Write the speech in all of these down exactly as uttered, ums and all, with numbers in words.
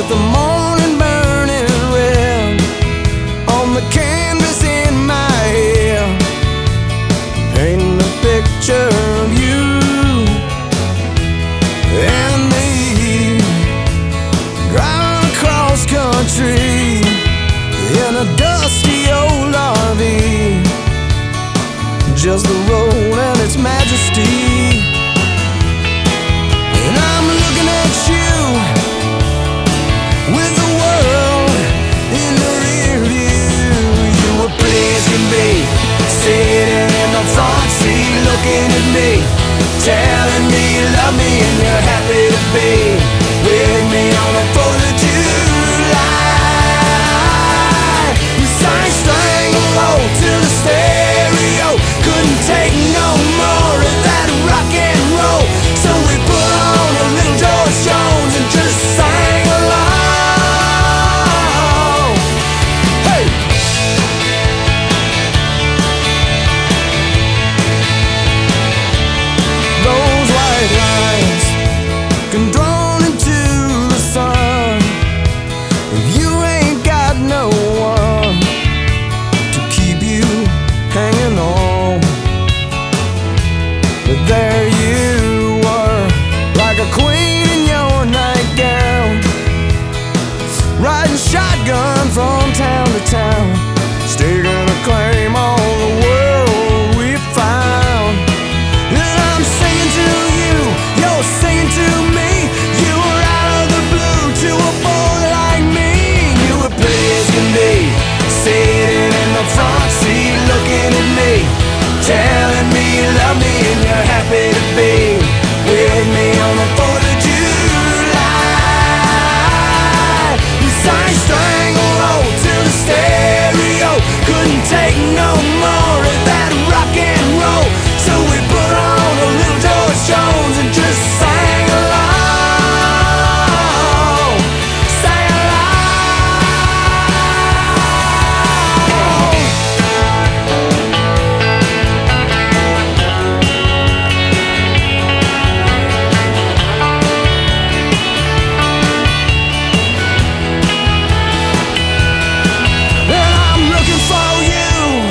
with the morning burning red on the canvas in my head, painting a picture of you and me, driving across country in a dusty old R V, just the road and its majesty. And I'm looking at you with the world in the rear view. You were pretty as can be, sitting in the front seat looking at me, telling me you love me and you're happy to be with me on the fourth of July. You sang Stranglehold to the stereo, couldn't take no more of that rock and roll, so we put on a little George Jones and just sang along. Hey! Those white lines can drawn into the sun. If you ain't got no one to keep you hanging on, but there you were, like a queen in your nightgown, riding shotgun from town to town, staking a claim on the world we found. And I'm singing to you, you're singing to me. You were out of the blue to a boy like me. You were pretty as can be, sitting in the front seat looking at me, telling me you love me and you're happy to be with me on the fourth of July. You sang Stranglehold to the stereo, couldn't take no more of that rock and roll, so we put on a little George Jones and just sang along, sang along. And I'm looking for you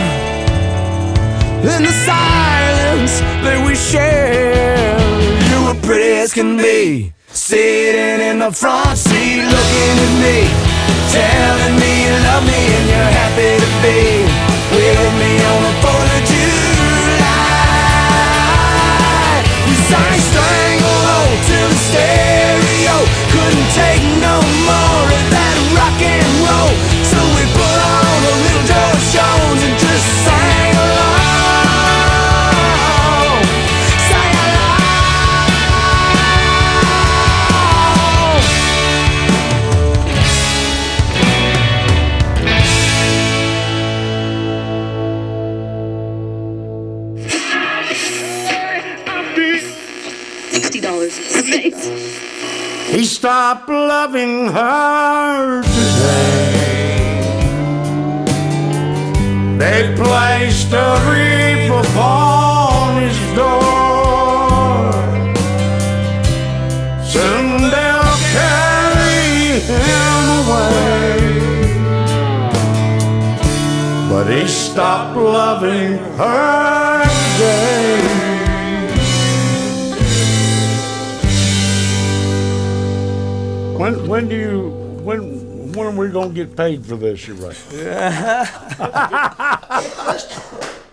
in the silence that we share. You were pretty as can be, sitting in the front seat looking at me, telling me you love me and you're happy to be with me on the fourth of July. We sang Stranglehold to the stereo, couldn't take no more of that rock and roll, so we put on a little George Jones and just sang along, sang along. sixty dollars. Thanks. He stopped loving her today. They placed a wreath upon his door. Soon they'll carry him away. But he stopped loving her today. When when do you when when are we gonna get paid for this, you right?